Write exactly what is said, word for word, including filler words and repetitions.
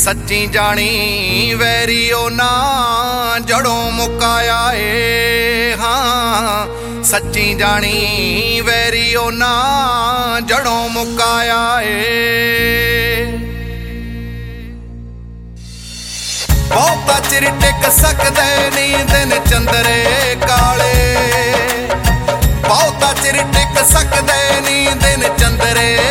सच्ची जानी वैरियो ना जड़ों मुकाया ए। हाँ सच्ची जानी वैरियो ना जड़ों मुकाया ए। बहुता चिर टिक सकदे नी दिन चंदरे काले, बहुता चिर टिक सकदे नी दिन चंदरे